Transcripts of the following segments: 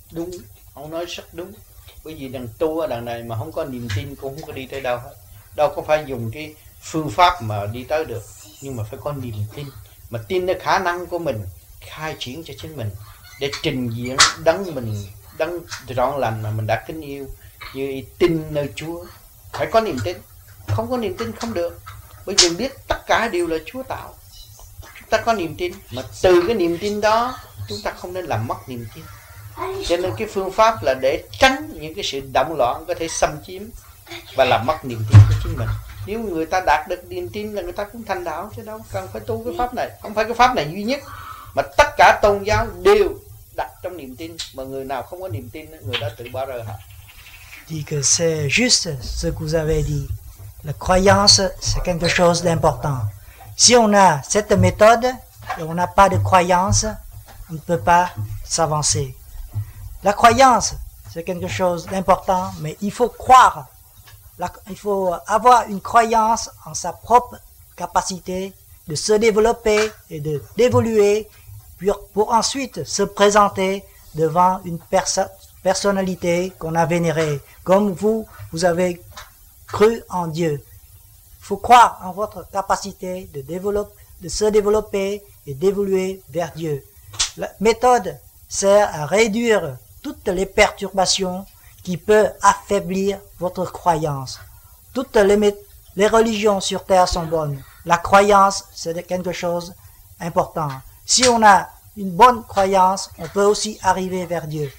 Đúng, ông nói rất đúng. Bởi vì đằng tu ở đằng này mà không có niềm tin cũng không có đi tới đâu hết. Đâu có phải dùng cái phương pháp mà đi tới được, nhưng mà phải có niềm tin. Mà tinในkhả năng của mình, khai triển cho chính mình để trình diễn đấng trọn lành mà mình đã kính yêu, như tin nơi Chúa. Phải có niềm tin, không có niềm tin không được. Bởi vì biết tất cả đều là Chúa tạo. Chúng ta có niềm tin, mà từ cái niềm tin đó chúng ta không nên làm mất niềm tin. Cho nên cái phương pháp là để tránh những cái sự động loạn có thể xâm chiếm và làm mất niềm tin của chính mình. Nếu người ta đạt được niềm tin là người ta cũng thành đạo, chứ đâu cần phải tu cái pháp này. Không phải cái pháp này duy nhất, mà tất cả tôn giáo đều đặt trong niềm tin, mà người nào không có niềm tin người đó tự bỏ rơi hết. Dit que c'est juste ce que vous avez dit. La croyance, c'est quelque chose d'important. Si on a cette méthode et on n'a pas de croyance, on ne peut pas s'avancer. La croyance, c'est quelque chose d'important, mais il faut croire. Il faut avoir une croyance en sa propre capacité de se développer et d'évoluer pour ensuite se présenter devant une personnalité qu'on a vénérée. Comme vous avez cru en Dieu. Il faut croire en votre capacité de se développer et d'évoluer vers Dieu. La méthode sert à réduire toutes les perturbations qui peuvent affaiblir votre croyance. Toutes les religions sur terre sont bonnes. La croyance, c'est quelque chose d'important. Si on a une bonne croyance, on peut aussi arriver vers Dieu.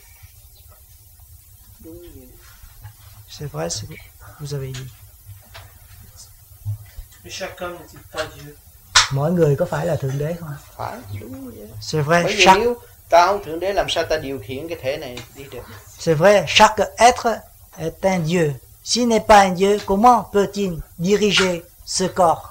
C'est vrai ce que vous avez dit. Mais chaque homme n'est-il pas Dieu? Mỗi người có phải là Thượng Đế không? Phải, đúng vậy. C'est vrai. Bởi vì nếu ta không Thượng Đế làm sao ta điều khiển cái thể này đi được? C'est vrai, chaque être est un Dieu. S'il n'est pas un Dieu, comment peut-il diriger ce corps?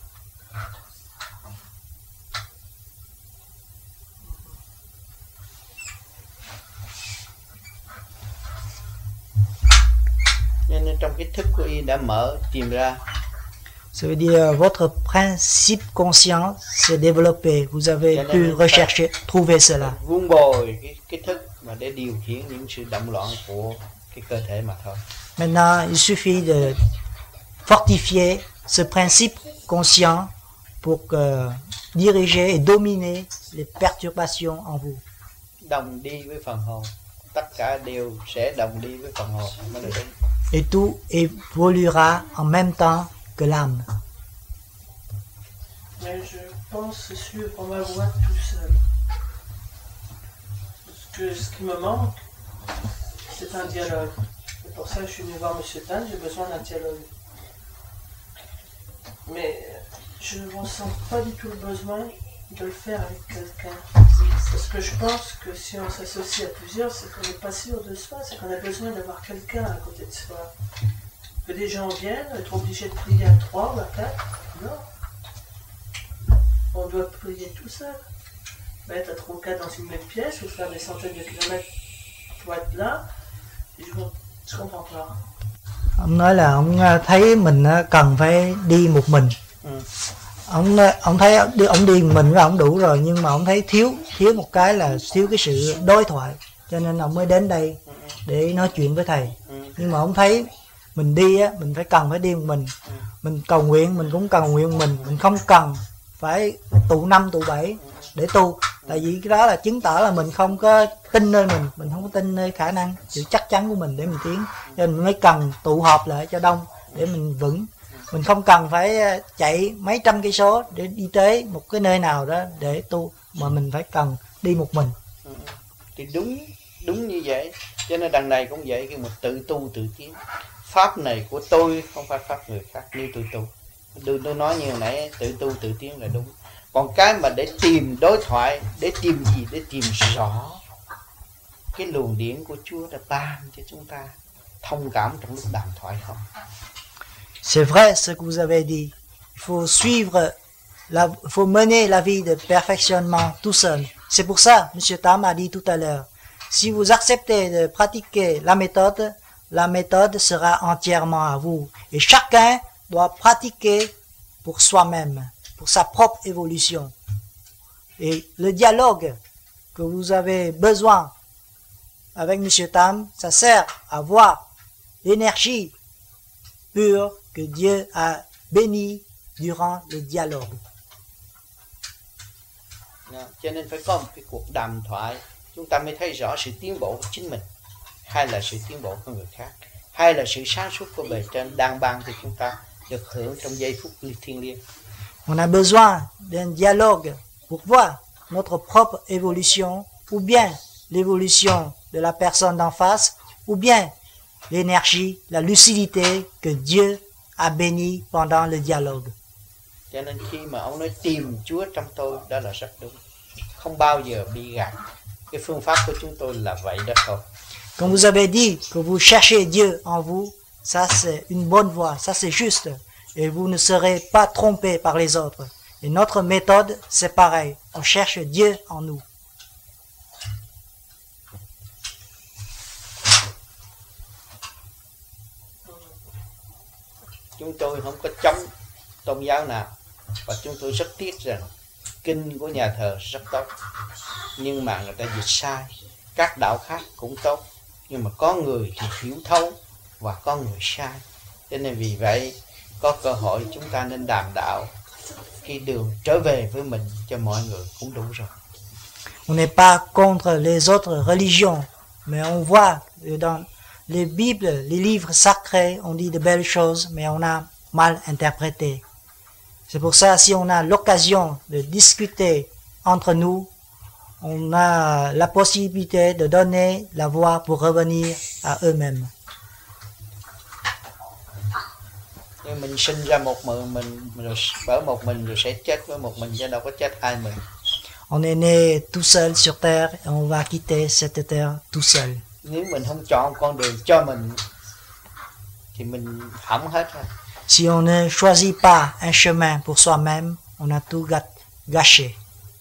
Nên trong cái thức của y đã mở tìm ra. Ça veut dire votre principe conscient s'est développé. Vous avez pu rechercher, trouver cela. Vun bồi cái thức mà để điều khiển những sự động loạn của cái cơ thể mà thôi. Maintenant, il suffit de fortifier ce principe conscient pour diriger et dominer les perturbations en vous. Đồng đi với phần hồn. Tất cả đều sẽ đồng đi với phần hồn. Et tout évoluera en même temps que l'âme. Mais je pense suivre ma voie tout seul. Parce que ce qui me manque, c'est un dialogue. C'est pour ça que je suis venu voir M. Tan, j'ai besoin d'un dialogue. Mais je ne ressens pas du tout le besoin de le faire avec quelqu'un. Parce que je pense que si on s'associe à plusieurs, c'est qu'on n'est pas sûr de soi, c'est qu'on a besoin d'avoir quelqu'un à côté de soi. Que des gens viennent, être obligés de prier à 3 ou à 4, non. On doit prier tout seul. Être à 3 ou 4 dans une même pièce ou faire des centaines de kilomètres pour être là, je comprends pas. Ông nói là ông thấy mình cần phải đi một mình. Ông thấy ông đi một mình với ông đủ rồi, nhưng mà ông thấy thiếu một cái là thiếu cái sự đối thoại, cho nên ông mới đến đây để nói chuyện với thầy. Nhưng mà ông thấy mình đi á, mình cần phải đi một mình cầu nguyện mình cũng cầu nguyện mình không cần phải tụ 5 tụ 7 để tu, tại vì cái đó là chứng tỏ là mình không có tin nơi mình không có tin nơi khả năng sự chắc chắn của mình để mình tiến, cho nên mình mới cần tụ họp lại cho đông để mình vững. Mình không cần phải chạy mấy trăm cây số để đi tới một cái nơi nào đó để tu, mà mình phải cần đi một mình. Thì đúng như vậy. Cho nên đằng này cũng vậy, cái một tự tu tự tiến. Pháp này của tôi không phải pháp người khác như tôi tu. Tôi nói như hồi nãy, tự tu tự tiến là đúng. Còn cái mà để tìm đối thoại, để tìm gì? Để tìm rõ cái luồng điển của Chúa đã ban cho chúng ta thông cảm trong lúc đàm thoại không? C'est vrai ce que vous avez dit. Il faut suivre, il faut mener la vie de perfectionnement tout seul. C'est pour ça, M. Tam a dit tout à l'heure, si vous acceptez de pratiquer la méthode sera entièrement à vous. Et chacun doit pratiquer pour soi-même, pour sa propre évolution. Et le dialogue que vous avez besoin avec M. Tam, ça sert à voir l'énergie pure que Dieu a bénie durant le dialogue. Cho nên phải có một cái cuộc đàm thoại, chúng ta mới thấy rõ sự tiến bộ của chính mình, hay là sự tiến bộ của người khác, hay là sự sáng suốt của bề trên đang ban thì chúng ta được hưởng trong giây phút thiêng liêng. On a besoin d'un dialogue pour voir notre propre évolution, ou bien l'évolution de la personne d'en face, ou bien l'énergie, la lucidité que Dieu a bénie pendant le dialogue. Cho nên khi mà ông nói tìm Chúa trong tôi, đó là rất đúng, không bao giờ bị gạt. Cái phương pháp của chúng tôi là vậy đó thôi. Quand vous avez dit que vous cherchez Dieu en vous, ça c'est une bonne voie, ça c'est juste, et vous ne serez pas trompé par les autres. Et notre méthode, c'est pareil, on cherche Dieu en nous. Chúng tôi không có chống tôn giáo nào, và chúng tôi rất tiếc rằng kinh của nhà thờ rất tốt, nhưng mà người ta dịch sai. Các đạo khác cũng tốt, nhưng mà có người thì hiểu thấu và có người sai. Cho nên vì vậy có cơ hội chúng ta nên đàm đạo cái đường trở về với mình cho mọi người cũng đủ rồi. On n'est pas contre les autres religions, mais on voit dans les Bibles, les livres sacrés, on dit de belles choses, mais on a mal interprété. C'est pour ça, si on a l'occasion de discuter entre nous, on a la possibilité de donner la voix pour revenir à eux-mêmes. Nhưng mình sinh ra một mình rồi bởi một mình rồi sẽ chết với một mình, chứ đâu có chết hai mình. On est né tout seul sur terre et on va quitter cette terre tout seul. Nếu mình không chọn con đường cho mình thì mình hỏng hết rồi. Si on ne choisit pas un chemin pour soi-même, on a tout gâché.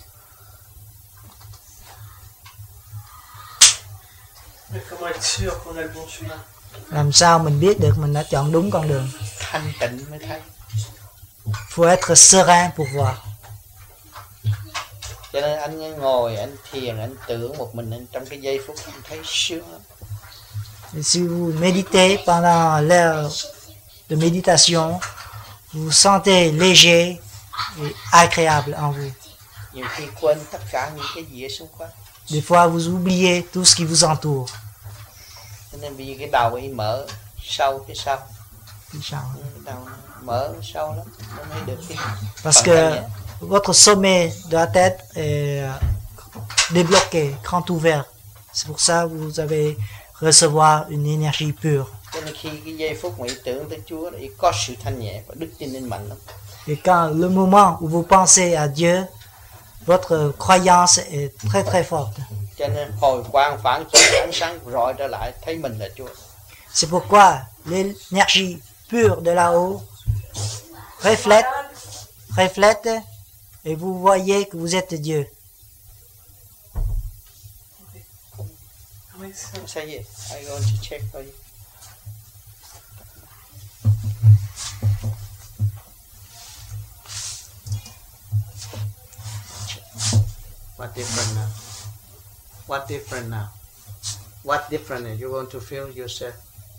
Mais comment être sûr qu'on a le bon chemin? Làm sao mình biết được mình đã chọn đúng con đường? Thanh tịnh mới thấy. Faut être serein pour voir. Cho nên anh ngồi, anh thiền, anh tưởng một mình, anh trong cái giây phút anh thấy sướng lắm. Et si vous méditez pendant l'heure de méditation, vous vous sentez léger et agréable en vous. Nhiều khi quên tất cả những cái gì ở xung quanh. Des fois, vous oubliez tout ce qui vous entoure. Cho nên vì cái đầu ấy mở sâu cái sau. Cái đầu mở sâu lắm, nó mới được cái Parce que votre sommet de la tête est débloqué, grand ouvert. C'est pour ça que vous allez recevoir une énergie pure. Cho nên khi cái giây phút mà ý tưởng tới Chúa thì có sự thanh nhẹ và đức tin nên mạnh lắm. Et quand le moment où vous pensez à Dieu, votre croyance est très très forte. Cho nên hồi quang phản chiếu ánh sáng rọi trở lại thấy mình là Chúa. C'est pourquoi l'énergie pure de là-haut reflète et vous voyez que vous êtes Dieu. Say it. I go to check for you. What different now? What different now? What different are you going to feel yourself?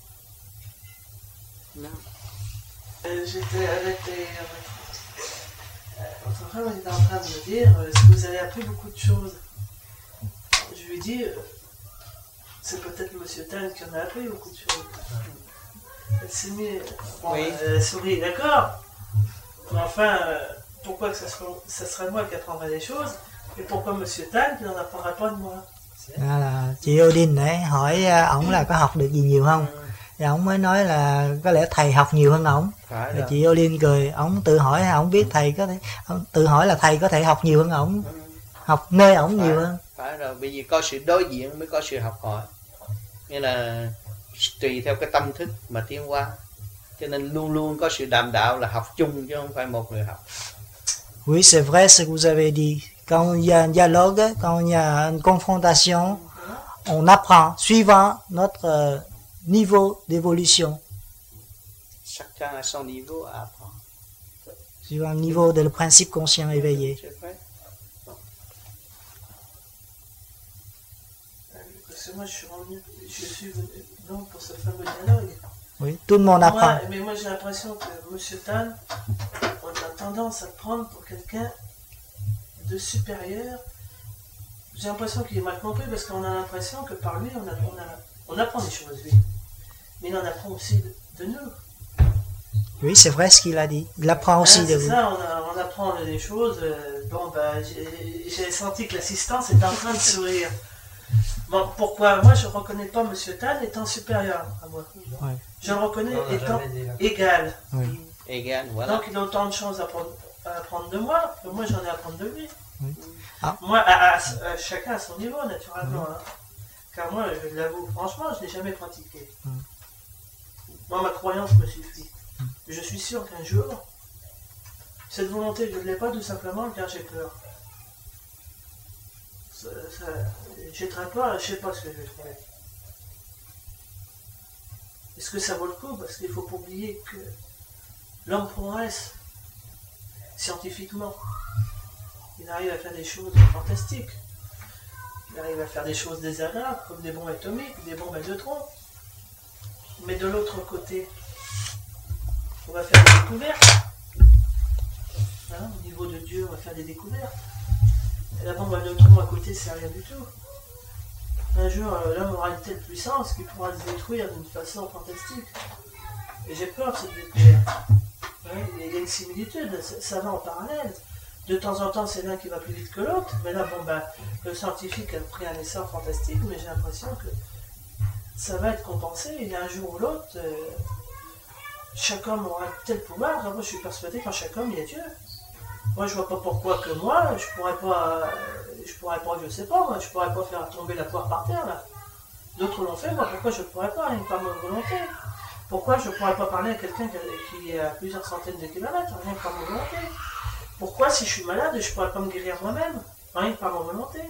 No. J'étais avec votre frère était en train de me dire est-ce que vous avez appris beaucoup de choses? Je lui ai dit c'est peut-être Monsieur Tan qui en a appris beaucoup de choses. Elle s'est mise, Oui. Elle sourit, d'accord, mais enfin pourquoi que ça serait moi qui apprendrais des choses et pourquoi Monsieur Tan qui n'en apprendrait pas de moi? Là chị Odin đấy hỏi ổng là có học được gì nhiều không? Thì ổng mới nói là có lẽ thầy học nhiều hơn ổng. Thì chị Odin cười, ổng tự hỏi ổng biết thầy có thể, ổng tự hỏi là thầy có thể học nhiều hơn ổng, học nơi ổng nhiều hơn. Phải rồi, bởi vì có sự đối diện mới có sự học hỏi. Nghĩa là tùy theo cái tâm thức mà tiến hóa. Cho nên luôn luôn có sự đàm đạo là học chung chứ không phải một người học. Oui, c'est vrai ce que vous avez dit. Quand il y a un dialogue, quand il y a une confrontation, on apprend suivant notre niveau d'évolution. Chacun a son niveau à apprendre. Suivant le niveau de le principe conscient éveillé. C'est vrai. parce que moi je suis venu donc pour ce fameux dialogue. Oui, tout le monde apprend. Mais moi j'ai l'impression que M. Tan, on a tendance à le prendre pour quelqu'un de supérieur. J'ai l'impression qu'il est mal compris parce qu'on a l'impression que par lui on apprend des choses, lui. Mais il en apprend aussi de nous. Oui, c'est vrai ce qu'il a dit. Il apprend aussi de vous. C'est ça, on apprend des choses. J'ai senti que l'assistance était en train de sourire. Bon, pourquoi moi je ne reconnais pas M. Tan étant supérieur à moi. Ouais. Je le reconnais étant égal. Oui. Égal, voilà. Donc il a autant de choses à apprendre de moi que moi j'en ai à apprendre de lui. Oui. Ah. Moi, chacun à son niveau, naturellement. Hein. Car moi, je l'avoue, franchement, je n'ai jamais pratiqué. Moi, ma croyance me suffit. Je suis sûr qu'un jour, cette volonté, je ne l'ai pas tout simplement car j'ai peur. J'ai très peur et je ne sais pas ce que je vais trouver. Est-ce que ça vaut le coup? Parce qu'il ne faut pas oublier que l'homme progresse scientifiquement. Il arrive à faire des choses fantastiques. Il arrive à faire des choses désagréables, comme des bombes atomiques, des bombes à neutrons. Mais de l'autre côté, on va faire des découvertes. Hein, au niveau de Dieu, on va faire des découvertes. Et la bombe à neutrons à côté, c'est rien du tout. Un jour, l'homme aura une telle puissance qu'il pourra se détruire d'une façon fantastique. Et j'ai peur de cette découverte. Hein, il y a une similitude, ça va en parallèle. De temps en temps, c'est l'un qui va plus vite que l'autre. Mais là, le scientifique a pris un essor fantastique, mais j'ai l'impression que ça va être compensé. Et un jour ou l'autre, chaque homme aura tel pouvoir. Moi, je suis persuadé qu'en chaque homme, il y a Dieu. Moi, je vois pas pourquoi que moi, je pourrais pas, je sais pas, moi, je pourrais pas faire tomber la poire par terre, là. D'autres l'ont fait, moi, pourquoi je ne pourrais pas, rien que par ma volonté? Pourquoi je ne pourrais pas parler à quelqu'un qui est à plusieurs centaines de kilomètres, rien que par ma volonté? Pourquoi, si je suis malade, je ne pourrais pas me guérir moi-même, rien que par ma volonté?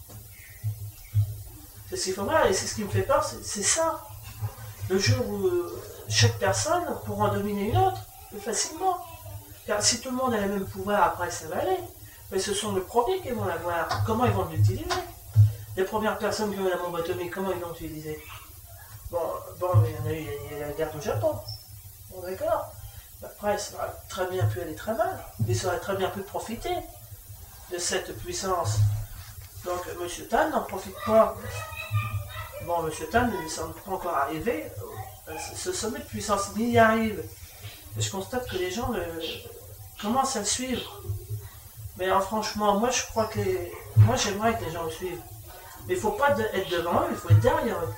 C'est ce qu'il faut voir, et c'est ce qui me fait peur, c'est ça. Le jour où chaque personne pourra en dominer une autre, plus facilement. Car si tout le monde a le même pouvoir, après ça va aller. Mais ce sont les premiers qui vont l'avoir. Comment ils vont l'utiliser? Les premières personnes qui ont la bombe atomique, comment ils vont l'utiliser? Bon, mais il y a la guerre au Japon. Bon, d'accord. Après, ça aurait très bien pu aller très mal. Mais ça aurait très bien pu profiter de cette puissance. Donc, M. Tan n'en profite pas. Bon, M. Tan ne semble pas encore arriver. Ce sommet de puissance, il y arrive. Et je constate que les gens commencent à le suivre. Mais franchement, moi je crois que moi j'aimerais que les gens le suivent. Mais il ne faut pas être devant eux, il faut être derrière eux.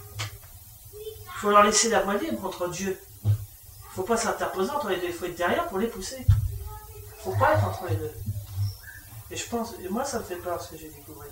Il faut leur laisser la voie libre contre Dieu. Il ne faut pas s'interposer entre les deux, il faut être derrière pour les pousser. Il ne faut pas être entre les deux. Et je pense, et moi ça me fait peur ce que j'ai découvert.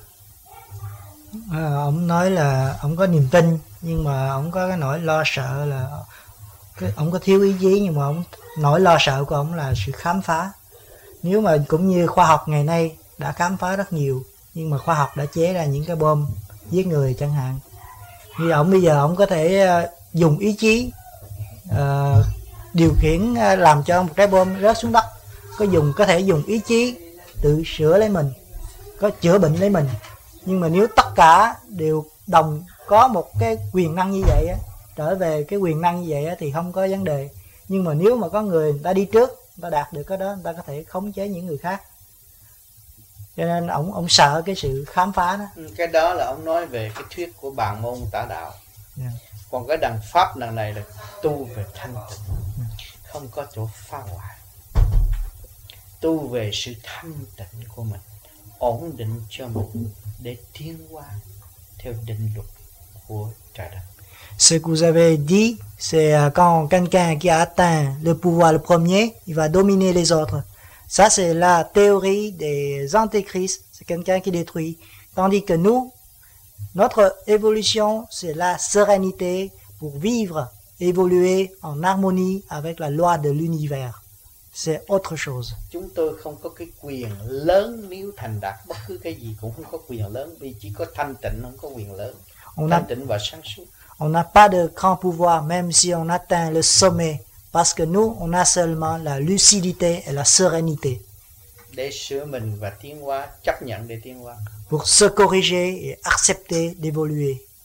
Ông nói là ông có niềm tin nhưng mà ông có cái nỗi lo sợ là ông có thiếu ý chí, nhưng mà nỗi lo sợ của ông là sự khám phá. Nếu mà cũng như khoa học ngày nay đã khám phá rất nhiều, nhưng mà khoa học đã chế ra những cái bom giết người chẳng hạn. Như ông bây giờ ông có thể dùng ý chí điều khiển làm cho một cái bom rớt xuống đất, có thể dùng ý chí tự sửa lấy mình, có chữa bệnh lấy mình. Nhưng mà nếu tất cả đều đồng có một cái quyền năng như vậy á, trở về cái quyền năng như vậy á, thì không có vấn đề. Nhưng mà nếu mà có người ta đi trước, người ta đạt được cái đó, người ta có thể khống chế những người khác. Cho nên ông sợ cái sự khám phá đó. Cái đó là ông nói về cái thuyết của Bàn Môn Tả Đạo. Còn cái đằng pháp đằng này là tu về thanh tịnh, không có chỗ phá hoại. Tu về sự thanh tịnh của mình, ổn định cho mình để tiến hóa theo định luật của trời đất. Ce que vous avez dit, c'est quand quelqu'un qui a atteint le pouvoir le premier, il va dominer les autres. Ça, c'est la théorie des antéchrists. C'est quelqu'un qui détruit. Tandis que nous, notre évolution, c'est la sérénité pour vivre, évoluer en harmonie avec la loi de l'univers. C'est autre chose. Chúng tôi không có cái quyền lớn, nếu thành đạt bất cứ cái gì cũng không có quyền lớn, vì chỉ có thanh tịnh, không có quyền lớn. Thanh tịnh và sáng suốt. On n'a pas de grand pouvoir, même si on atteint le sommet, parce que nous, on a seulement la lucidité et la sérénité. Để sửa mình và tiến hóa, chấp nhận để tiến hóa. Pour se corriger et accepter d'évoluer.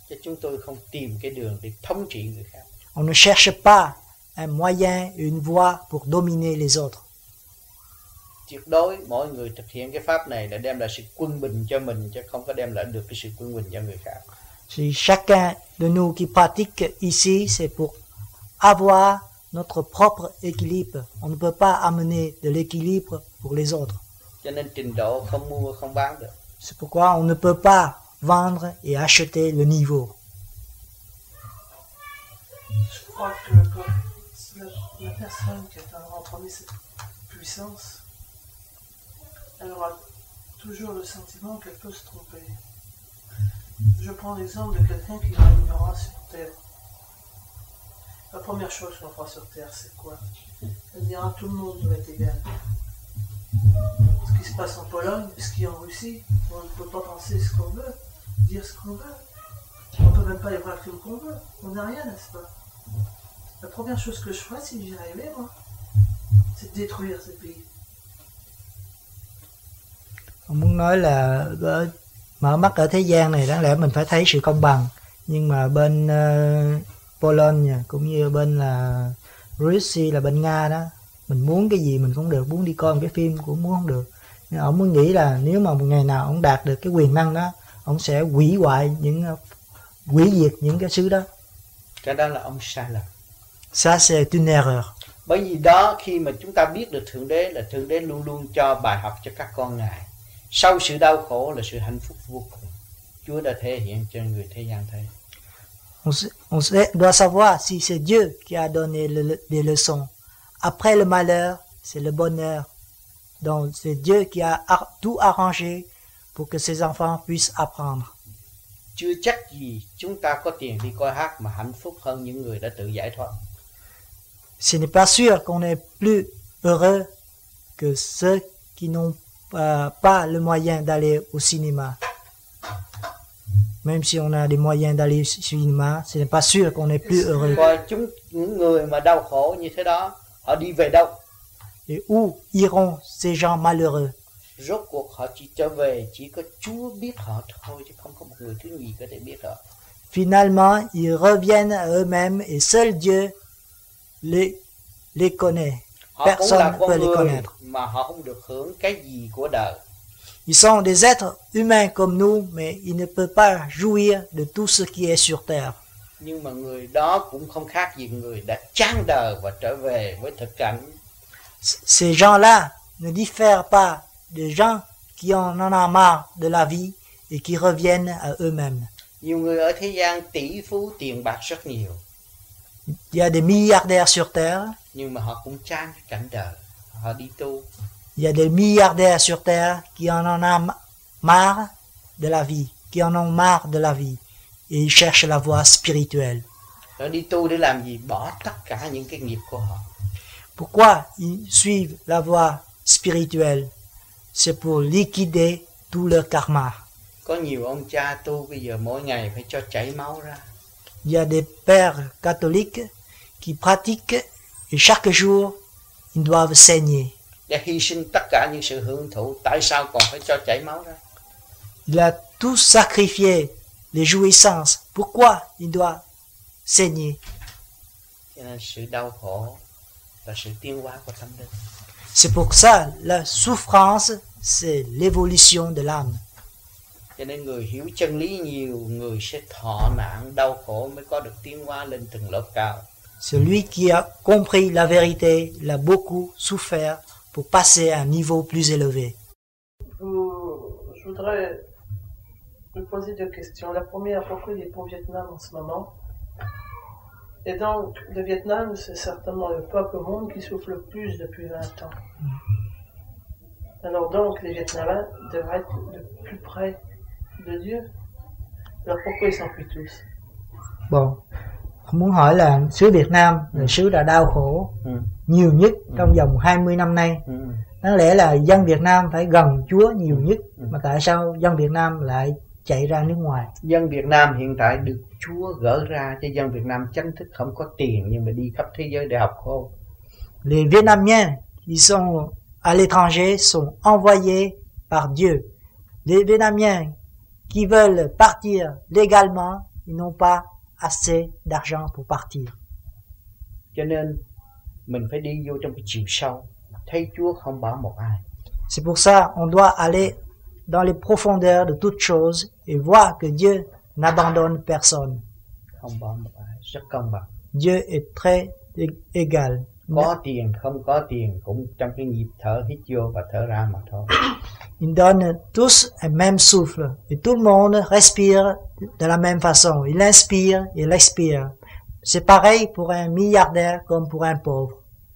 chứ chúng tôi không tìm cái đường để thống trị người khác. On ne cherche pas un moyen, une voie pour dominer les autres. Tuyệt đối mỗi người thực hiện cái pháp này để đem lại sự quân bình cho mình, chứ không có đem lại được cái sự quân bình cho người khác. Si chacun de nous qui pratique ici, c'est pour avoir notre propre équilibre. On ne peut pas amener de l'équilibre pour les autres. Cho nên trình độ không mua không bán được. C'est pourquoi on ne peut pas vendre et acheter le niveau. Je crois que la personne qui a entendu cette puissance, elle aura toujours le sentiment qu'elle peut se tromper. Je prends l'exemple de quelqu'un qui régnera sur Terre. La première chose qu'on fera sur Terre, c'est quoi? Elle dira tout le monde doit être égal. Ce qui se passe en Pologne, ce qui est en Russie, on ne peut pas penser ce qu'on veut, dire ce qu'on veut. On ne peut même pas y voir le film qu'on veut. On n'a rien, n'est-ce pas? La première chose que je ferais si j'y arrivais, moi, c'est de détruire ce pays. Ông muốn nói là mở mắt ở thế gian này đáng lẽ mình phải thấy sự công bằng, nhưng mà bên Pologne cũng như bên là Russia là bên Nga đó, mình muốn cái gì mình cũng được, muốn đi coi một cái phim cũng muốn không được. Nhưng ông muốn nghĩ là nếu mà một ngày nào ông đạt được cái quyền năng đó, ông sẽ hủy hoại hủy diệt những cái xứ đó. Cái đó là ông sai lầm. Ça c'est une erreur. Bởi vì đó khi mà chúng ta biết được Thượng Đế là Thượng Đế luôn luôn cho bài học cho các con Ngài. Sau sự đau khổ là sự hạnh phúc vô cùng. Chúa đã thể hiện cho người thế gian thấy. On doit savoir si c'est Dieu qui a donné les leçons. Après le malheur, c'est le bonheur. Donc c'est Dieu qui a tout arrangé pour que ses enfants puissent apprendre. Chưa chắc gì chúng ta có tiền đi coi hát mà hạnh phúc hơn những người đã tự giải thoát. Ce n'est pas sûr qu'on est plus heureux que ceux qui n'ont pas le moyen d'aller au cinéma. Même si on a des moyens d'aller au cinéma, ce n'est pas sûr qu'on est plus heureux. Coi những người mà đau khổ như thế đó, họ đi về đâu? Et où iront ces gens malheureux? Rốt cuộc họ chỉ trở về, chỉ có Chúa biết họ thôi, chứ không có một người thứ gì có thể biết họ. Finalement, ils reviennent à eux-mêmes et seul Dieu les connaît. Personne ne peut les connaître. Mà họ không được hưởng cái gì của đời. Ils sont des êtres humains comme nous, mais ils ne peuvent pas jouir de tout ce qui est sur terre. Nhưng mà người đó cũng không khác gì người đã chán đời và trở về với thực cảnh. Ces gens-là ne diffèrent pas des gens qui en ont marre de la vie et qui reviennent à eux-mêmes. Nhiều người ở thế gian tỷ phú tiền bạc rất nhiều. Il y a des milliardaires sur terre. Nhưng mà họ cũng chán cái cảnh đời. Họ đi tu. Il y a des milliardaires sur terre qui en ont marre de la vie, qui en ont marre de la vie et ils cherchent la voie spirituelle. Họ đi tu để làm gì? Bỏ tất cả những cái nghiệp của họ. Pourquoi ils suivent la voie spirituelle? C'est pour liquider tout leur karma. Có nhiều ông cha tu bây giờ mỗi ngày phải cho chảy máu ra. Il y a des pères catholiques qui pratiquent et chaque jour ils doivent saigner. Để hy sinh tất cả những sự hưởng thụ, tại sao còn phải cho chảy máu ra? Il a tout sacrifié, les jouissances. Pourquoi il doit saigner? Cho nên sự đau khổ là sự tiến hóa của tâm linh. C'est pour ça la souffrance, c'est l'évolution de l'âme. Cho nên người hiểu chân lý nhiều, người sẽ thọ nạn đau khổ mới có được tiến hóa lên từng lớp cao. Celui qui a compris la vérité, il a beaucoup souffert pour passer à un niveau plus élevé. Je voudrais me poser deux questions. La première, pourquoi il est pas au Vietnam en ce moment? Et donc, le Vietnam, c'est certainement le peuple au monde qui souffre le plus depuis 20 ans. Alors donc, les Vietnamiens devraient être le plus près de Dieu. Alors pourquoi ils s'enfuient tous? Bon, ông muốn hỏi là xứ Việt Nam là xứ đã đau khổ nhiều nhất trong vòng 20 năm nay. Đáng lẽ là dân Việt Nam phải gần Chúa nhiều nhất, mà tại sao dân Việt Nam lại chạy ra nước ngoài? Dân Việt Nam hiện tại được Chúa gỡ ra cho dân Việt Nam chính thức không có tiền nhưng mà đi khắp thế giới để học khô. Les Vietnamiens qui sont à l'étranger sont envoyés par Dieu. Les Vietnamiens qui veulent partir légalement ils n'ont pas assez d'argent pour partir. Cho nên mình phải đi vô trong cái chiều sâu, thấy Chúa không bỏ một ai. C'est pour ça on doit aller dans les profondeurs de toutes choses et voir que Dieu n'abandonne personne. Không bỏ một ai, rất công bằng. Dieu est très égal. Có tiền không có tiền cũng trong cái nhịp thở hít vô và thở ra mà thôi. Ils donnent tous un même souffle et tout le monde respire de la même façon. Il inspire et il expire. C'est pareil pour un milliardaire comme pour un pauvre.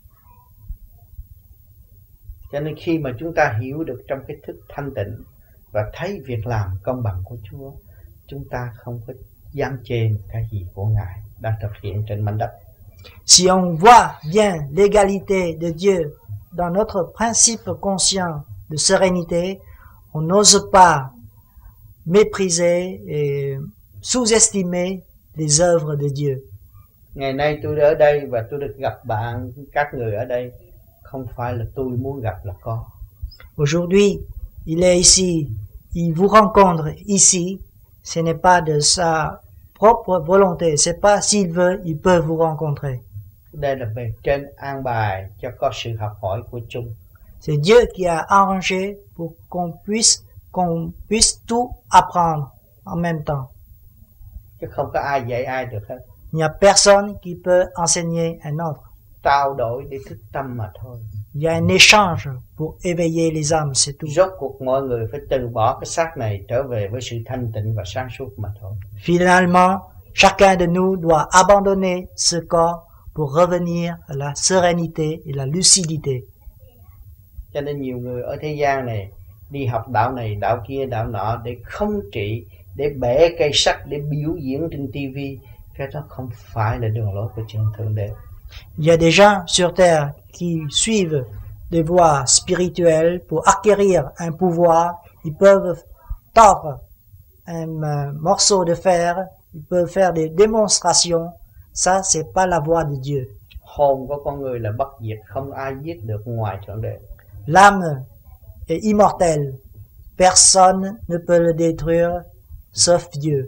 Cho nên khi mà chúng ta hiểu được trong cái thức thanh tịnh và thấy việc làm công bằng của Chúa, chúng ta không có dám chê cái gì của Ngài đang thực hiện trên mảnh đất. Si on voit bien l'égalité de Dieu dans notre principe conscient de sérénité, on n'ose pas mépriser et sous-estimer les œuvres de Dieu. Ngày nay tôi ở đây và tôi được gặp bạn, các người ở đây, không phải là tôi muốn gặp là có. Aujourd'hui, il est ici, il vous rencontre ici, ce n'est pas de sa propre volonté, c'est pas s'il veut, il peut vous rencontrer. Đây là bề trên an bài cho có sự học hỏi của chung. C'est Dieu qui a arrangé pour qu'on puisse tout apprendre en même temps. Chứ không có ai dạy ai được hết. Il n'y a personne qui peut enseigner un autre. Trao đổi để thức tâm mà thôi. Il y a un échange pour éveiller les âmes, c'est tout. Rốt cuộc mọi người phải từ bỏ cái xác này trở về với sự thanh tịnh và sáng suốt mà thôi. Finalement, chacun de nous doit abandonner ce corps pour revenir à la sérénité et la lucidité. Cho nên nhiều người ở thế gian này đi học đạo này, đạo kia, đạo nọ để không trị, để bẻ cây sắt, để biểu diễn trên tivi. Cái đó không phải là đường lối của chân Thượng Đế. Il y a des gens sur terre qui suivent des voies spirituelles pour acquérir un pouvoir. Ils peuvent tordre un morceau de fer, ils peuvent faire des démonstrations. Ça, c'est pas la voie de Dieu. Hồn của con người là bất diệt, không ai giết được ngoài Thượng Đế. L'âme est immortelle. Personne ne peut le détruire sauf Dieu.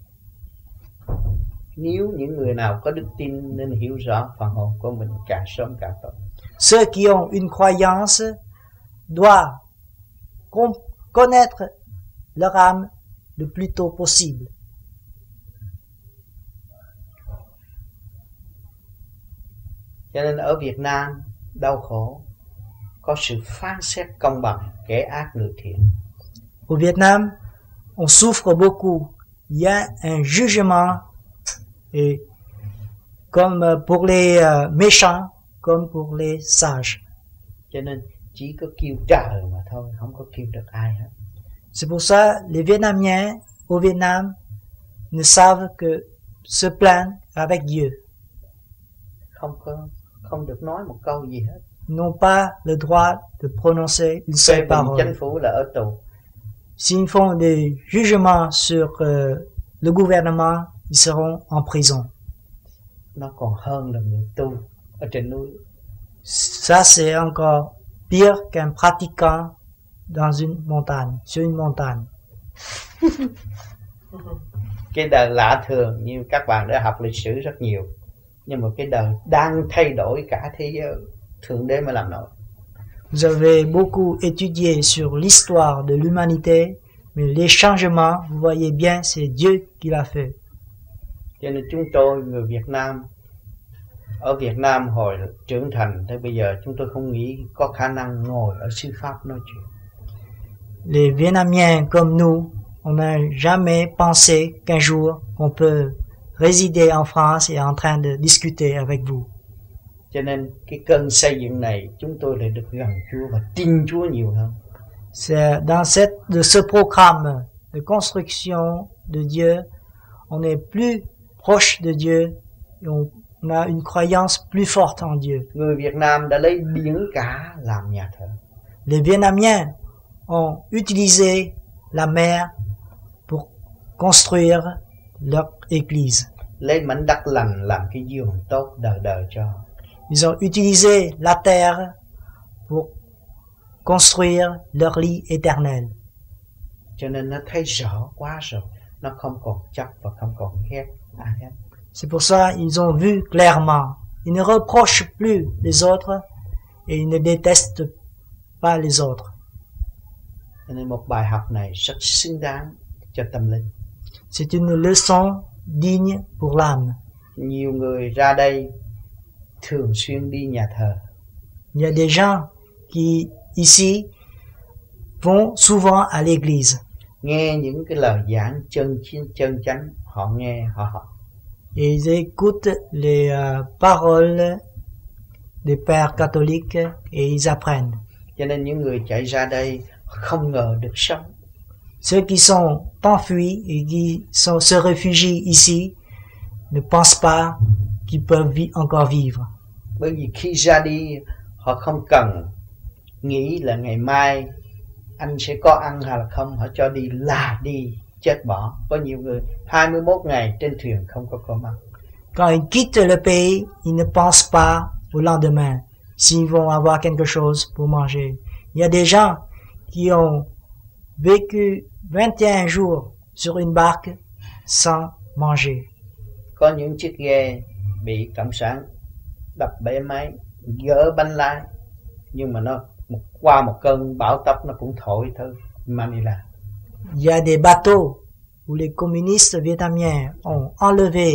Nếu những người nào có đức tin nên hiểu rõ phần hồn của mình càng sớm càng tốt. Ceux qui ont une croyance doivent connaître leur âme le plus tôt possible. Cho nên ở Việt Nam đau khổ, có sự phán xét công bằng kẻ ác người thiện. Au Vietnam, on souffre beaucoup. Il y a un jugement, et comme pour les méchants, comme pour les sages. Cho nên chỉ có kêu trời mà thôi, không có kêu được ai hết. C'est pour ça les Vietnamiens au Vietnam ne savent que se plaindre avec Dieu. Không được nói một câu gì hết. N'ont pas le droit de prononcer une seule parole. Chính phủ là ở tù. S'ils font des jugements sur le gouvernement, ils seront en prison. Nó còn hơn là người tu ở trên núi. Ça, c'est encore pire qu'un pratiquant dans une montagne, sur une montagne. Cái đời lạ thường như các bạn đã học lịch sử rất nhiều. Nhưng mà cái đời đang thay đổi cả thế giới, Thượng Đế mới làm nổi. Vous avez beaucoup étudié sur l'histoire de l'humanité, mais les changements, vous voyez bien, c'est Dieu qui l'a fait. Cho nên chúng tôi, người Việt Nam, ở Việt Nam hồi trưởng thành tới bây giờ chúng tôi không nghĩ có khả năng ngồi ở sư pháp nói chuyện. Les Vietnamiens comme nous, on n'a jamais pensé qu'un jour on peut résider en France et en train de discuter avec vous. Cho nên cái cơn xây dựng này chúng tôi lại được gần Chúa và tin Chúa nhiều hơn. C'est dans de ce programme de construction de Dieu, on est plus proche de Dieu et on a une croyance plus forte en Dieu. Người Việt Nam đã lấy biển cả làm nhà thờ. Les Vietnamiens ont utilisé la mer pour construire leur église. Lấy mảnh đất lành làm cái giường tốt đời đời cho. Ils ont utilisé la terre pour construire leur lit éternel. Cho nên nó thấy rõ quá rồi. nó không còn chấp và không còn ghét ai hết. C'est pour ça ils ont vu clairement. Ils ne reprochent plus les autres et ils ne détestent pas les autres. Cho nên một bài học này rất xứng đáng cho tâm linh. C'est une leçon digne pour l'âme. Nhiều người ra đây thường xuyên đi nhà thờ. Il y a des gens qui ici vont souvent à l'église. Nghe những cái lời giảng chân chánh, họ nghe họ học. Et ils écoutent les paroles des pères catholiques et ils apprennent. Cho nên những người chạy ra đây không ngờ được sống. Ceux qui sont enfuis et qui se réfugient ici ne pensent pas qu'ils peuvent encore vivre. Bởi vì khi ra đi họ không cần nghĩ là ngày mai anh sẽ có ăn hay là không, họ cho đi là đi, chết bỏ. Có nhiều người 21 ngày trên thuyền không có cơm ăn. Quand ils quittent le pays, ils ne pensent pas au lendemain, s'ils vont avoir quelque chose pour manger. Il y a des gens qui ont vécu 21 jours sur une barque sans manger. Có những chiếc ghe bị cộng sản đập bể máy, gỡ bánh lái, nhưng mà nó qua một cơn bão táp nó cũng thổi thôi Manila. Il y a des bateaux où les communistes vietnamiens ont enlevé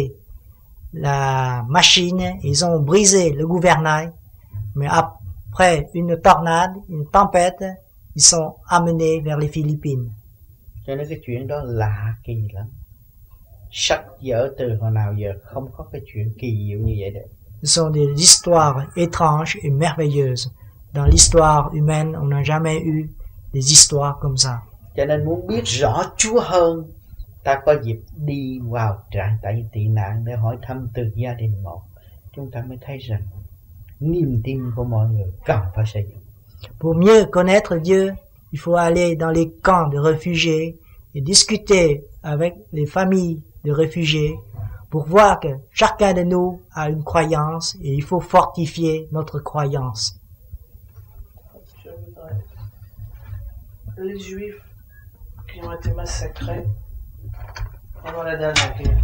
la machine, ils ont brisé le gouvernail, mais après une tornade, une tempête, ils sont amenés vers les Philippines. Cho nên cái chuyện đó lạ kỳ lắm. Sách vở từ hồi nào giờ không có cái chuyện kỳ diệu như vậy được. Ce sont des histoires étranges et merveilleuses. Dans l'histoire humaine, on n'a jamais eu des histoires comme ça. Cho nên muốn biết rõ Chúa hơn, ta có dịp đi vào trại tị nạn để hỏi thăm từ gia đình một. Chúng ta mới thấy rằng niềm tin của mọi người cần phải xây dựng. Pour mieux connaître Dieu, il faut aller dans les camps de réfugiés et discuter avec les familles de réfugiés pour voir que chacun de nous a une croyance et il faut fortifier notre croyance. Je voudrais... Les Juifs qui ont été massacrés pendant la dernière guerre,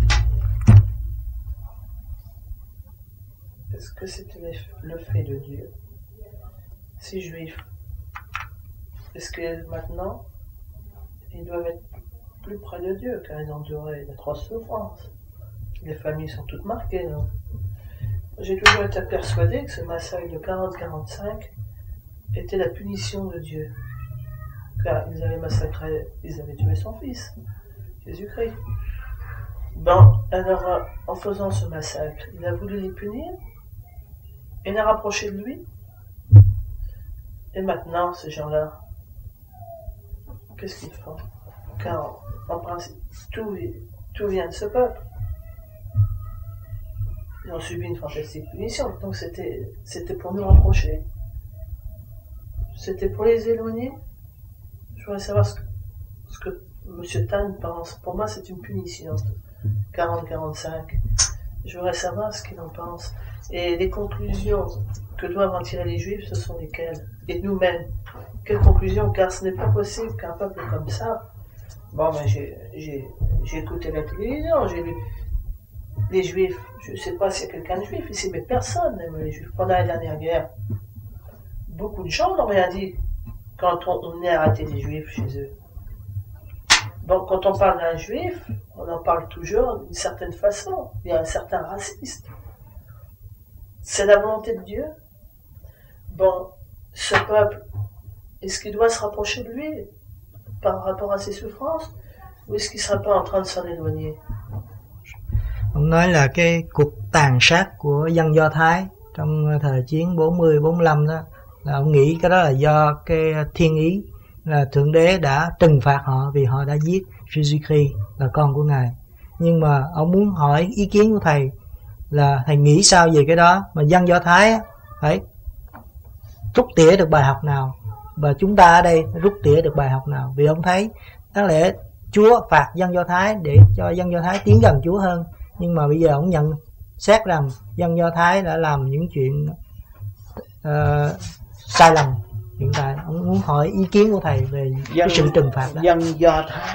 est-ce que c'était le fait de Dieu? Ces Juifs, est-ce que maintenant ils doivent être plus près de Dieu car ils ont enduré d'atroces souffrances? Les familles sont toutes marquées, non? J'ai toujours été persuadé que ce massacre de 40-45 était la punition de Dieu. Car ils avaient massacré, ils avaient tué son fils, Jésus-Christ. Bon, alors en faisant ce massacre, il a voulu les punir et les rapprocher de lui. Et maintenant, ces gens-là, qu'est-ce qu'ils font? Car en principe, tout vient de ce peuple. Ils ont subi une fantastique punition, donc c'était pour nous rapprocher. C'était pour les éloigner. Je voudrais savoir ce que M. Tan pense. Pour moi, c'est une punition, 40-45. Je voudrais savoir ce qu'il en pense. Et les conclusions que doivent en tirer les Juifs, ce sont lesquelles? Et nous-mêmes. Quelles conclusions? Car ce n'est pas possible qu'un peuple comme ça... Bon, mais j'ai écouté la télévision, j'ai lu les Juifs. Je ne sais pas s'il y a quelqu'un de Juif ici, mais personne n'aime les Juifs. Pendant la dernière guerre, beaucoup de gens n'ont rien dit quand on est arrêté des Juifs chez eux. Donc, quand on parle d'un Juif, on en parle toujours d'une certaine façon. Il y a un certain racisme. C'est la volonté de Dieu. Bon, ce peuple, est-ce qu'il doit se rapprocher de lui par rapport à ses souffrances, ou est-ce qu'il ne serait pas en train de s'en éloigner? Ông nói là cái cuộc tàn sát của dân Do Thái trong thời chiến 40-45 đó, là ông nghĩ cái đó là do cái thiên ý, là Thượng Đế đã trừng phạt họ vì họ đã giết Jesus Christ là con của Ngài. Nhưng mà ông muốn hỏi ý kiến của thầy là thầy nghĩ sao về cái đó, mà dân Do Thái phải rút tỉa được bài học nào, và chúng ta ở đây rút tỉa được bài học nào? Vì ông thấy đáng lẽ Chúa phạt dân Do Thái để cho dân Do Thái tiến gần Chúa hơn, nhưng mà bây giờ ông nhận xét rằng dân Do Thái đã làm những chuyện sai lầm hiện tại. Ông muốn hỏi ý kiến của thầy về cái sự trừng phạt đó. Dân Do Thái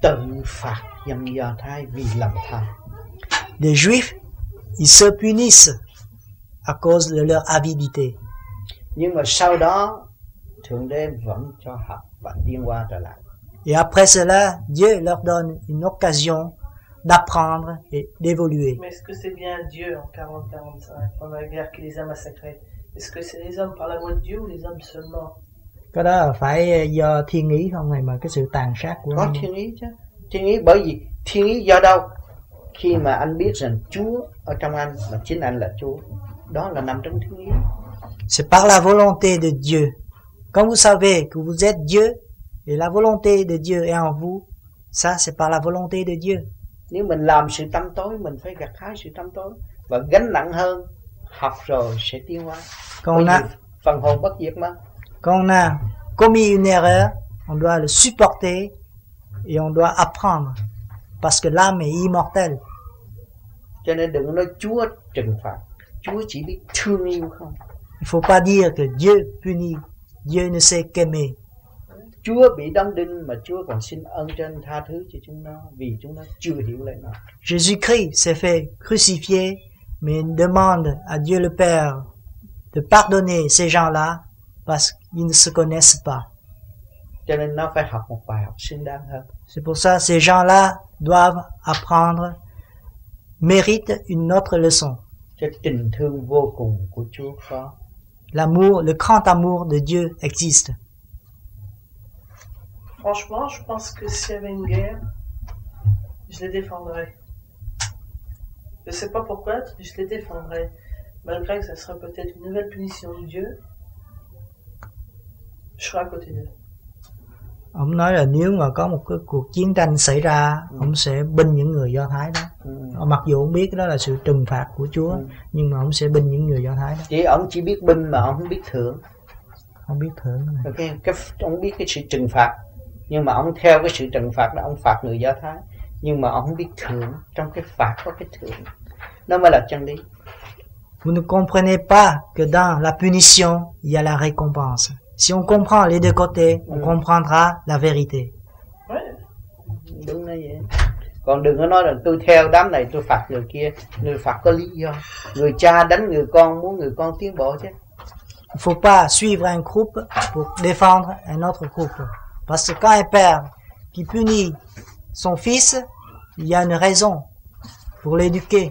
tự phạt dân Do Thái vì lầm than. Les Juifs, ils se punissent à cause de leur avidité. Nhưng mà sau đó Thượng Đế vẫn cho học và tiến hóa trở lại. Et après cela, Dieu leur donne une occasion d'apprendre et d'évoluer. Mais est-ce que c'est bien Dieu en 40-45, pendant la guerre, qui les a massacrés? Est-ce que c'est les hommes par la voix de Dieu ou les hommes seulement? Cái đó là phải do thiên ý không hay mà cái sự tàn sát của Có nó? thiên ý chứ. Thiên ý bởi vì thiên ý do đâu? Khi mà anh biết rằng Chúa ở trong anh mà chính anh là Chúa, đó là nằm trong thiên ý. C'est par la volonté de Dieu. Quand vous savez que vous êtes Dieu et la volonté de Dieu est en vous, ça c'est par la volonté de Dieu. Nếu mình làm sự tăm tối, mình phải gặt hái sự tăm tối và gánh nặng hơn. Học rồi sẽ tiến hóa. Quand Phần hồn bất diệt mà. on a commis une erreur, on doit le supporter et on doit apprendre parce que l'âme est immortelle. Cho nên đừng nói Chúa trừng phạt. Chúa chỉ biết thương yêu không. Il faut pas dire que Dieu punit. Dieu ne sait qu'aimer. Chúa bị đóng đinh mà Chúa còn xin ơn trên tha thứ cho chúng nó vì chúng nó chưa hiểu lời nó. Jésus-Christ s'est fait crucifier, mais il demande à Dieu le Père de pardonner ces gens-là parce qu'ils ne se connaissent pas. Cho nên nó phải học một bài học xứng đáng hơn. C'est pour ça que ces gens-là doivent apprendre, méritent une autre leçon. Cho tình thương vô cùng của Chúa có. L'amour, le grand amour de Dieu existe. Franchement, je pense que s'il y avait une guerre, je les défendrais. Je ne sais pas pourquoi, mais je les défendrais. Malgré que ça serait peut-être une nouvelle punition de Dieu, je serais à côté d'eux. Ông nói là nếu mà có một cái cuộc chiến tranh xảy ra, ông sẽ binh những người Do Thái đó. Mặc dù ông biết đó là sự trừng phạt của Chúa, nhưng mà ông sẽ binh những người Do Thái đó. Ông chỉ biết binh mà ông không biết thưởng. Không biết thưởng này. Ông biết cái sự trừng phạt, nhưng mà ông theo cái sự trừng phạt đó ông phạt người Do Thái, nhưng mà ông không biết thưởng. Trong cái phạt có cái thưởng, nó mới là chân lý. Vous ne comprenez pas que dans la punition il y a la récompense. Si on comprend les deux côtés, on comprendra la vérité. Đúng là vậy. Còn đừng có nói là tôi theo đám này tôi phạt người kia. Người phạt có lý do. Người cha đánh người con muốn người con tiến bộ chứ. Il faut pas suivre un groupe pour défendre un autre groupe. Parce que quand un père qui punit son fils, il y a une raison pour l'éduquer.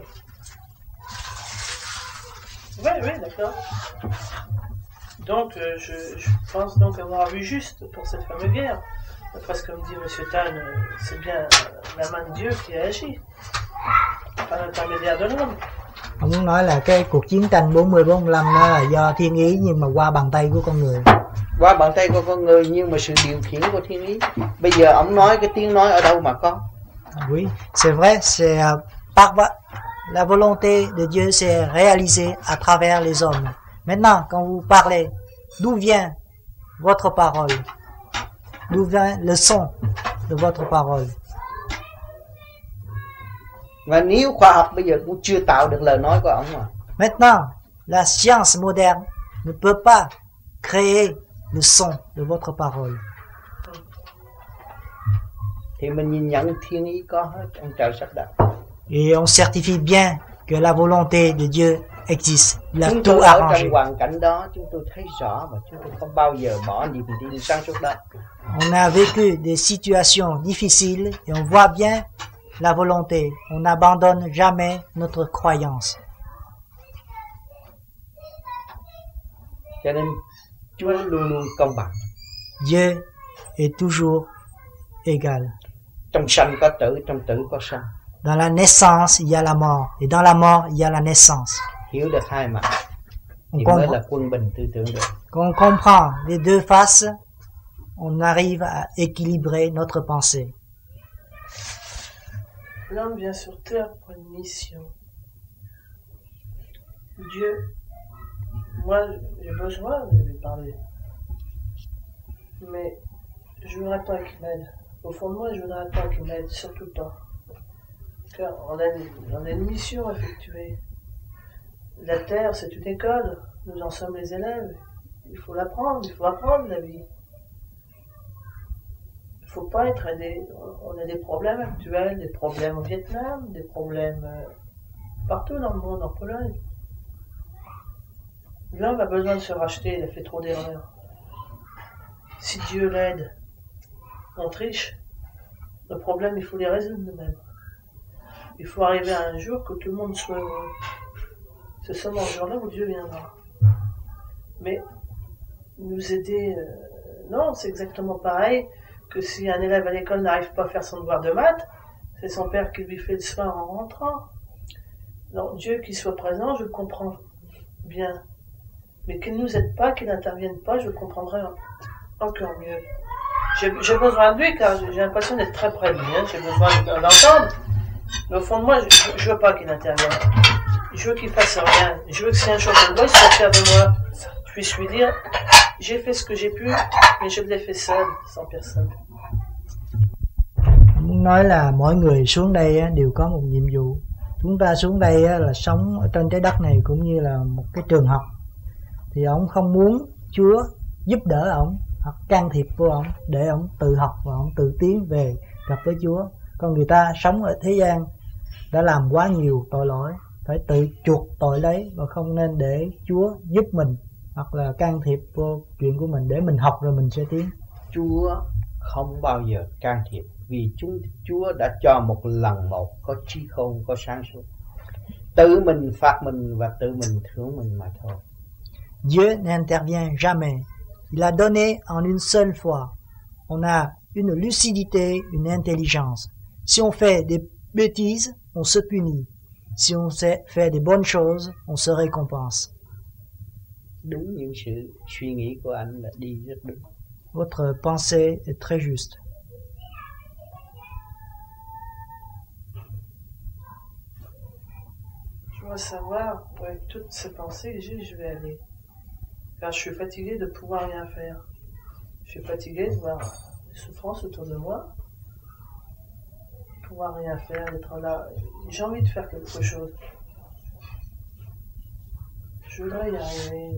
Oui, d'accord. Donc, je pense donc avoir vu juste pour cette fameuse guerre. Parce que comme dit M. Tan, c'est bien la main de Dieu qui a agi, par l'intermédiaire de l'homme. Ông muốn nói là cái cuộc chiến tranh 40-45 đó là do thiên ý nhưng mà qua bàn tay của con người. Qua bàn tay của con người nhưng mà sự điều khiển của thiên ý. Bây giờ ông nói cái tiếng nói ở đâu mà có? Oui, c'est vrai, c'est par la volonté de Dieu s'est réalisée à travers les hommes. Maintenant, quand vous parlez, d'où vient votre parole? D'où vient le son de votre parole? Và nếu khoa học bây giờ cũng chưa tạo được lời nói của ông mà. Maintenant, la science moderne ne peut pas créer le son de votre parole. Thì mình nhìn nhận thiên ý có hết trong trời sắp đặt. Et on certifie bien que la volonté de Dieu existe. Il a Chúng tout tôi ở arrangé. trong hoàn cảnh đó chúng tôi thấy rõ và chúng tôi không bao giờ bỏ niềm tin sáng suốt đó. On a vécu des situations difficiles et on voit bien la volonté. On n'abandonne jamais notre croyance. Cho nên Chúa luôn luôn công bằng. Dieu est toujours égal. Trong sanh có tử, trong tử có sanh. Dans la naissance, il y a la mort. Et dans la mort, il y a la naissance. Hiểu được hai mặt On thì mới comprend, là quân bình tư tưởng được. quand on comprend les deux faces, on arrive à équilibrer notre pensée. L'homme vient sur terre pour une mission. Dieu, moi j'ai besoin de lui parler. Mais je ne voudrais pas qu'il m'aide. Au fond de moi, je ne voudrais pas qu'il m'aide, surtout pas. Car on a une mission à effectuer. La terre, c'est une école. Nous en sommes les élèves. Il faut l'apprendre, il faut apprendre la vie. Il faut pas être on a des problèmes actuels, des problèmes au Vietnam, des problèmes partout dans le monde, en Pologne. L'homme a besoin de se racheter, il a fait trop d'erreurs. Si Dieu l'aide, on triche. Nos problèmes, il faut les résoudre nous-mêmes. Il faut arriver à un jour que tout le monde soit heureux. C'est seulement ce jour-là où Dieu viendra. Mais nous aider, non, c'est exactement pareil que si un élève à l'école n'arrive pas à faire son devoir de maths, c'est son père qui lui fait le soir en rentrant. Non, Dieu qui soit présent, je le comprends bien. Mais qu'il ne nous aide pas, qu'il n'intervienne pas, je le comprendrai encore mieux. J'ai besoin de lui car j'ai l'impression d'être très près de lui, j'ai besoin d'entendre. Mais au fond de moi, je veux pas qu'il intervienne. Je veux qu'il fasse rien. Je veux que si un jour je le vois, il soit fier de moi. Je puisse lui dire, j'ai fait ce que j'ai pu, mais je l'ai fait seul, sans personne. Muốn nói là mỗi người xuống đây đều có một nhiệm vụ. Chúng ta xuống đây là sống ở trên trái đất này cũng như là một cái trường học. Thì ông không muốn Chúa giúp đỡ ông hoặc can thiệp vô ông để ông tự học và ông tự tiến về gặp với Chúa. Còn người ta sống ở thế gian đã làm quá nhiều tội lỗi, phải tự chuộc tội lấy và không nên để Chúa giúp mình hoặc là can thiệp vô chuyện của mình để mình học rồi mình sẽ tiến. Chúa không bao giờ can thiệp vì Chúa đã cho một lần một có trí khôn, có sáng suốt. Tự mình phạt mình và tự mình thưởng mình mà thôi. Dieu n'intervient jamais. Il a donné en une seule fois. On a une lucidité, une intelligence. Si on fait des bêtises, on se punit. Si on fait des bonnes choses, on se récompense. Đúng những sự suy nghĩ của anh là đi rất đúng. Votre pensée est très juste. Je dois savoir, avec toutes ces pensées que j'ai, je vais aller. Car je suis fatigué de pouvoir rien faire. Je suis fatigué de voir des souffrances autour de moi. Pouvoir rien faire, d'être là. J'ai envie de faire quelque chose. Je voudrais y arriver.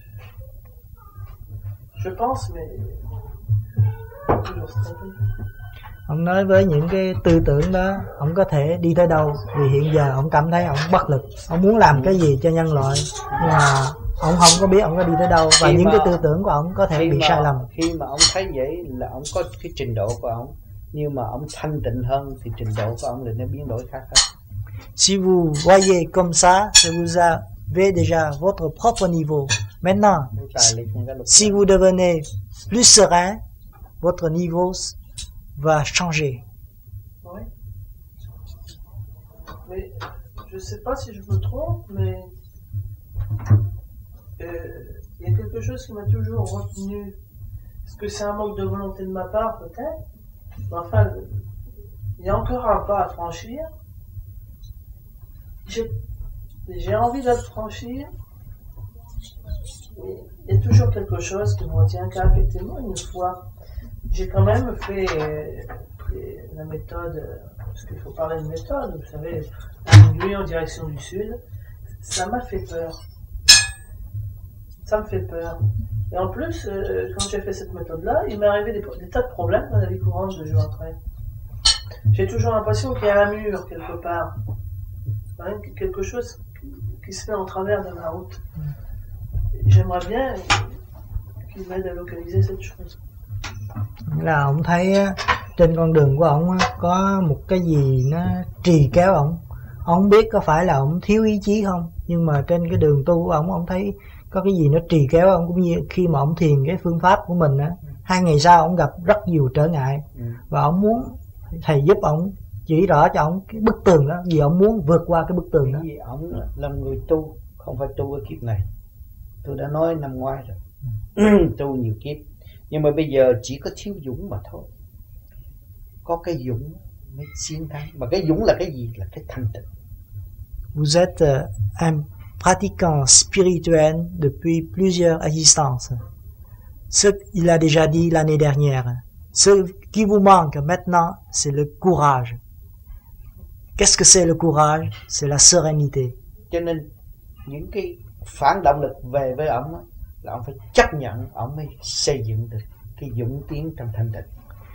Je pense, mais toujours se tromper. Ông nói với những cái tư tưởng đó, ông có thể đi tới đâu vì hiện giờ ông cảm thấy ông bất lực. Ông muốn làm cái gì cho nhân loại nhưng mà ông không có biết ông có đi tới đâu và những cái tư tưởng của ông có thể bị sai lầm. Khi mà ông thấy vậy là ông có cái trình độ của ông, nhưng mà ông thanh tịnh hơn thì trình độ của ông là nó biến đổi khác hết. Si vous voyez comme ça vous avez déjà votre propre niveau. Maintenant, si vous devenez plus serein, votre niveau va changer. Oui. Mais je ne sais pas si je me trompe, mais il y a quelque chose qui m'a toujours retenu. Est-ce que c'est un manque de volonté de ma part, peut-être? Mais enfin, il y a encore un pas à franchir. J'ai envie de le franchir. Mais il y a toujours quelque chose qui me retient, car effectivement, une fois, j'ai quand même fait la méthode, parce qu'il faut parler de méthode, vous savez, une nuit en direction du sud, ça m'a fait peur. Ça me fait peur. Et en plus, quand j'ai fait cette méthode-là, il m'est arrivé des tas de problèmes dans la vie courante de jour après. J'ai toujours l'impression qu'il y a un mur quelque part. Quelque chose qui se fait en travers de ma route. J'aimerais bien qu'il m'aide à localiser cette chose. Là ông thấy trên con đường của ông có một cái gì nó trì kéo ông. Ông biết có phải là ông thiếu ý chí không, nhưng mà trên cái đường tu của ông thấy có cái gì nó trì kéo ông. Cũng như khi mà ông thiền cái phương pháp của mình 2 ngày sau ông gặp rất nhiều trở ngại và ông muốn thầy giúp ông chỉ rõ cho ông cái bức tường đó, vì ông muốn vượt qua cái bức tường đó. Vì ông là người tu, không phải tu ở kiếp này. Tôi đã nói năm ngoái rồi. Tu nhiều kiếp, nhưng mà bây giờ chỉ có thiếu dũng mà thôi. Có cái dũng mới chiến thắng. Mà cái dũng là cái gì? Là cái thanh tịnh. Vous êtes un pratiquant spirituel depuis plusieurs existences. Ce qu'il a déjà dit l'année dernière. Ce qui vous manque maintenant, c'est le courage. Qu'est-ce que c'est le courage? C'est la sérénité. Cho nên những cái phản động lực về với ông là ông phải chấp nhận, ông mới xây dựng được cái dũng tiến trong thanh tịnh.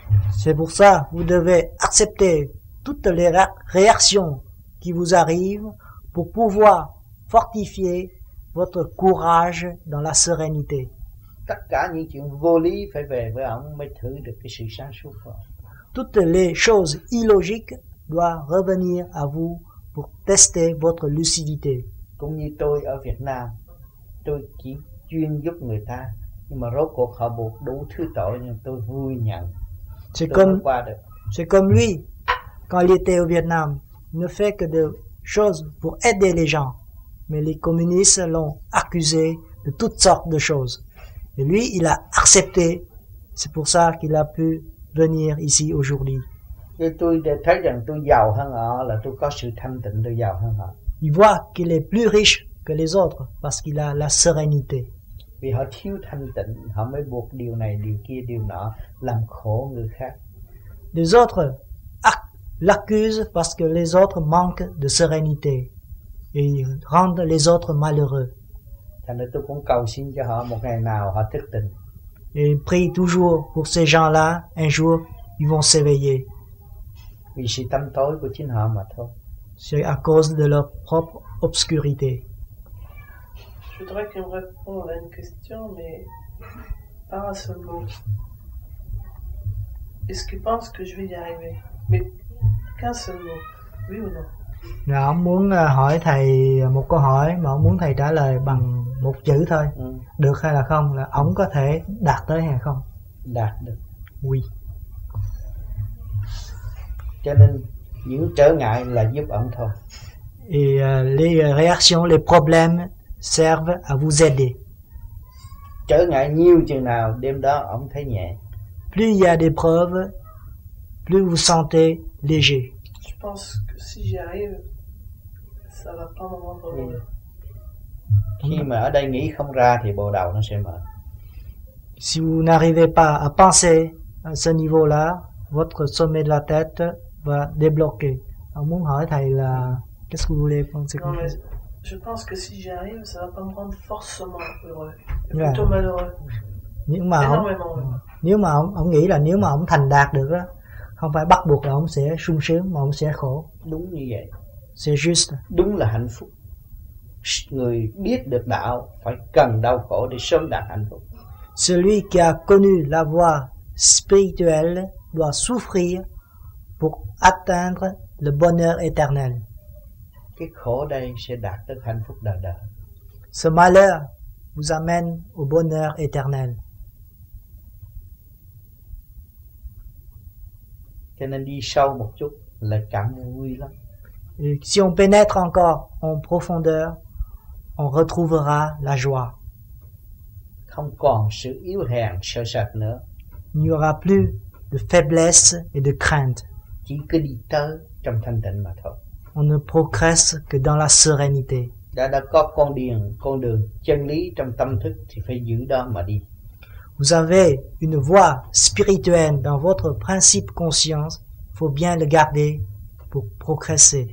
C'est pour ça vous devez accepter toutes les réactions qui vous arrivent pour pouvoir fortifier votre courage dans la sérénité. Tất cả những chuyện vô lý phải về với ông mới thử được cái sự sáng suốt của ông. Toutes les choses illogiques doivent revenir à vous pour tester votre lucidité. Cũng như tôi ở Việt Nam, tôi chỉ chuyên giúp người ta, nhưng mà rốt cuộc họ buộc đủ thứ tội nhưng tôi vui nhận. C'est comme lui, quand il était au Vietnam, il ne fait que des choses pour aider les gens. Mais les communistes l'ont accusé de toutes sortes de choses. Et lui, il a accepté. C'est pour ça qu'il a pu venir ici aujourd'hui. Tôi thấy rằng tôi giàu hơn họ là tôi có sự thanh tịnh, tôi giàu hơn họ. Il voit qu'il est plus riche que les autres parce qu'il a la sérénité. Vì họ thiếu thanh tịnh, họ mới buộc điều này, điều kia, điều nọ, làm khổ người khác. Les autres l'accusent parce que les autres manquent de sérénité et rendent les autres malheureux. Thành ra tôi cũng cầu xin cho họ một ngày nào họ thức tỉnh. Et il prie toujours pour ces gens-là, un jour, ils vont s'éveiller. Vì sự tâm tối của chính họ mà thôi. C'est à cause de leur propre obscurité. Je voudrais qu'il me réponde à une question, mais pas un seul mot. Est-ce qu'il pense que je vais y arriver? Mais qu'un seul mot, oui ou non? Là ông muốn hỏi thầy một câu hỏi mà ông muốn thầy trả lời bằng một chữ thôi. Được hay là không? Là ông có thể đạt tới hay không? Đạt được. Oui. Cho nên những trở ngại là giúp ông thôi. Et les réactions, les problèmes servent à vous aider. Trở ngại nhiều chừng nào đêm đó ông thấy nhẹ. Plus il y a des preuves, plus vous sentez léger. Je pense que si j'y arrive, ça va pas me rendre heureux. Khi mà ở đây nghĩ không ra thì bộ đầu nó sẽ mở. Si vous n'arrivez pas à penser à ce niveau-là, votre sommet de la tête va débloquer. Ông muốn hỏi thầy là qu'est-ce que vous voulez penser? Non, mais je pense que si j'y arrive, ça va pas me rendre forcément heureux, plutôt malheureux. Nếu mà ông nghĩ là nếu mà ông thành đạt được đó, không phải bắt buộc là ông sẽ sung sướng mà ông sẽ khổ. Đúng như vậy. C'est juste. Đúng là hạnh phúc. Người biết được đạo phải cần đau khổ để sớm đạt hạnh phúc. Celui qui a connu la voie spirituelle doit souffrir pour atteindre le bonheur éternel. Cái khổ đây sẽ đạt tới hạnh phúc đời đời. Ce malheur vous amène au bonheur éternel. Cho nên đi sâu một chút là cảm vui lắm. Et si on pénètre encore en profondeur, on retrouvera la joie. Không còn sự yếu hèn sợ sệt nữa. Il n'y aura plus de faiblesse et de crainte. Chỉ cứ đi tới trong thanh tịnh mà thôi. On ne progresse que dans la sérénité. Đã có con đường chân lý trong tâm thức thì phải giữ đó mà đi. Vous avez une voie spirituelle dans votre principe conscience, il faut bien le garder pour progresser.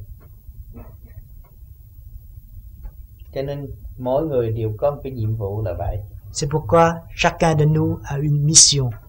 Cho nên mỗi người đều có một cái nhiệm vụ là vậy. C'est pourquoi chacun de nous a une mission.